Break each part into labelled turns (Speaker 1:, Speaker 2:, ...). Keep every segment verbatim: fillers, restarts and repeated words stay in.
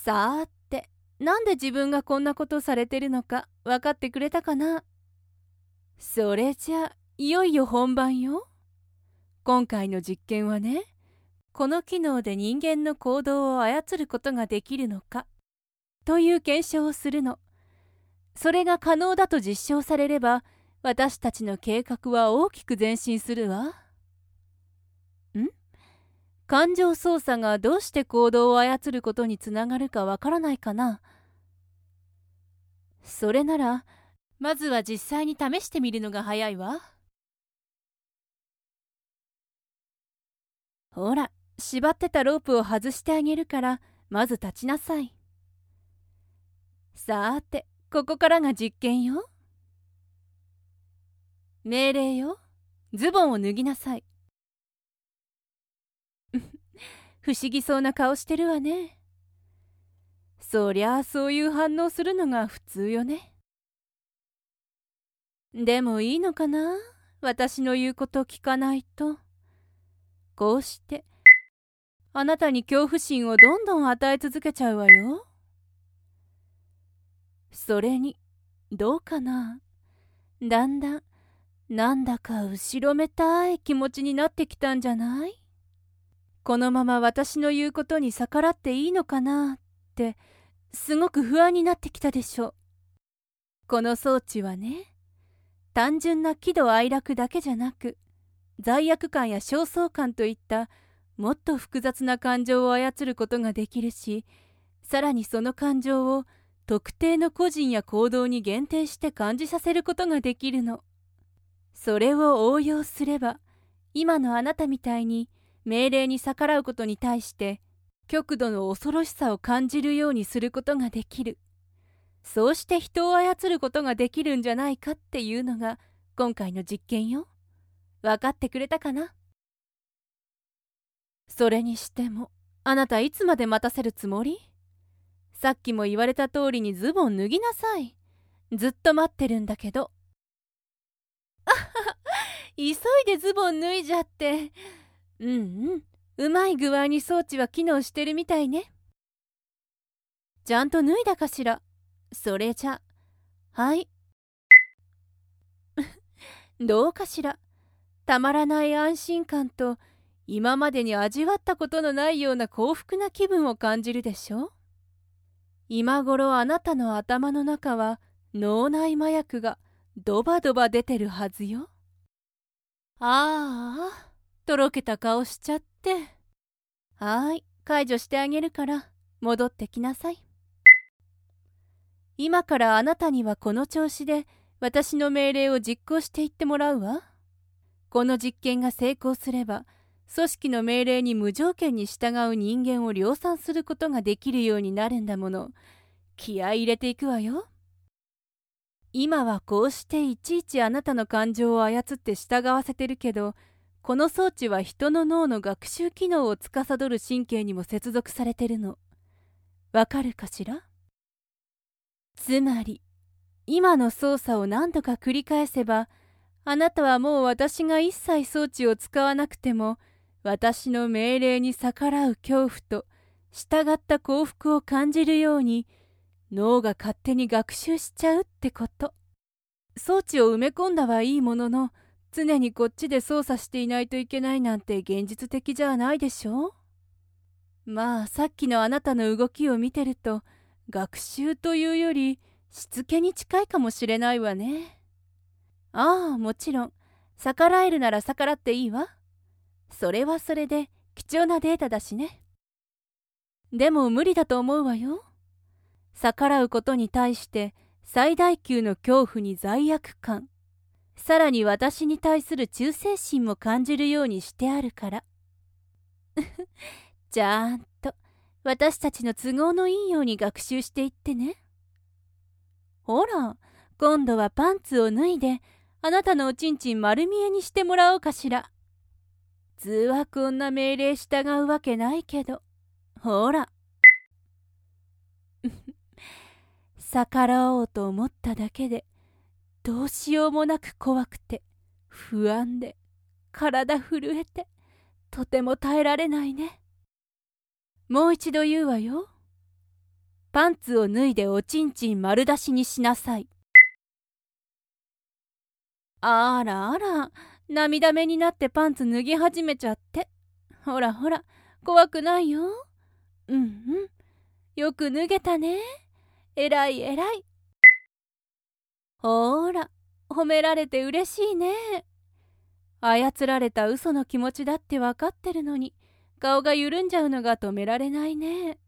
Speaker 1: さーて、なんで自分がこんなことされてるのか分かってくれたかな。それじゃ、いよいよ本番よ。今回の実験はね、この機能で人間の行動を操ることができるのか、という検証をするの。それが可能だと実証されれば、私たちの計画は大きく前進するわ。ん？感情操作がどうして行動を操ることにつながるかわからないかな。それなら、まずは実際に試してみるのが早いわ。ほら、縛ってたロープを外してあげるから、まず立ちなさい。さーて、ここからが実験よ。命令よ。ズボンを脱ぎなさい。不思議そうな顔してるわね。そりゃあそういう反応するのが普通よね。でもいいのかな、私の言うこと聞かないと。こうしてあなたに恐怖心をどんどん与え続けちゃうわよ。それにどうかな、だんだんなんだか後ろめたい気持ちになってきたんじゃない？このまま私の言うことに逆らっていいのかなってすごく不安になってきたでしょ。この装置はね、単純な喜怒哀楽だけじゃなく、罪悪感や焦燥感といったもっと複雑な感情を操ることができるし、さらにその感情を特定の個人や行動に限定して感じさせることができるの。それを応用すれば、今のあなたみたいに命令に逆らうことに対して極度の恐ろしさを感じるようにすることができる。そうして人を操ることができるんじゃないかっていうのが今回の実験よ。分かってくれたかな？それにしても、あなたいつまで待たせるつもり？さっきも言われた通りにズボン脱ぎなさい。ずっと待ってるんだけど。あはは、急いでズボン脱いじゃって。うんうん、うまい具合に装置は機能してるみたいね。ちゃんと脱いだかしら？それじゃ、はい。どうかしら？たまらない安心感と、今までに味わったことのないような幸福な気分を感じるでしょ？今頃あなたの頭の中は脳内麻薬がドバドバ出てるはずよ。ああ、とろけた顔しちゃって。はーい、解除してあげるから戻ってきなさい。今からあなたにはこの調子で私の命令を実行していってもらうわ。この実験が成功すれば、組織の命令に無条件に従う人間を量産することができるようになるんだもの。気合い入れていくわよ。今はこうしていちいちあなたの感情を操って従わせてるけど、この装置は人の脳の学習機能を司る神経にも接続されてるの。わかるかしら？つまり、今の操作を何度か繰り返せば、あなたはもう私が一切装置を使わなくても、私の命令に逆らう恐怖と従った幸福を感じるように、脳が勝手に学習しちゃうってこと。装置を埋め込んだはいいものの、常にこっちで操作していないといけないなんて現実的じゃないでしょ？まあ、さっきのあなたの動きを見てると、学習というよりしつけに近いかもしれないわね。ああ、もちろん逆らえるなら逆らっていいわ。それはそれで貴重なデータだしね。でも無理だと思うわよ。逆らうことに対して最大級の恐怖に罪悪感、さらに私に対する忠誠心も感じるようにしてあるから。ちゃんと私たちの都合のいいように学習していってね。ほら、今度はパンツを脱いであなたのおちんちん丸見えにしてもらおうかしら。普通はこんな命令従うわけないけど、ほら。逆らおうと思っただけでどうしようもなく怖くて不安で体震えてとても耐えられないね。もう一度言うわよ。 パンツを脱いでおちんちん丸出しにしなさい。あらあら、涙目になってパンツ脱ぎ始めちゃって。ほらほら、怖くないよ。うんうん。よく脱げたね。えらいえらい。ほーら、褒められて嬉しいね。操られた嘘の気持ちだってわかってるのに、顔が緩んじゃうのが止められないね。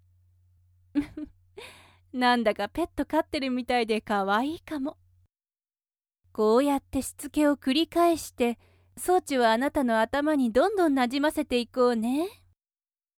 Speaker 1: なんだかペット飼ってるみたいで可愛いかも。こうやってしつけを繰り返して、装置はあなたの頭にどんどんなじませていこうね。